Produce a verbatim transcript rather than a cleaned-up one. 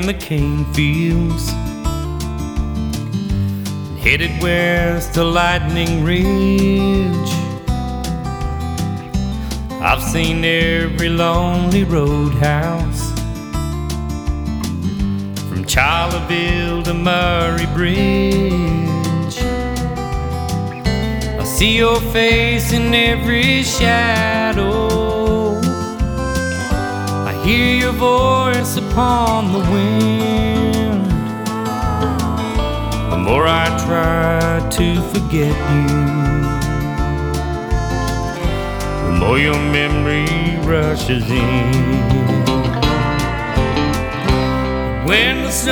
and the cane fields, headed west to Lightning Ridge. I've seen every lonely roadhouse, from Charleville to Murray Bridge. I see your face in every shadow, I hear your voice upon the wind. The more I try to forget you, the more your memory rushes in. When the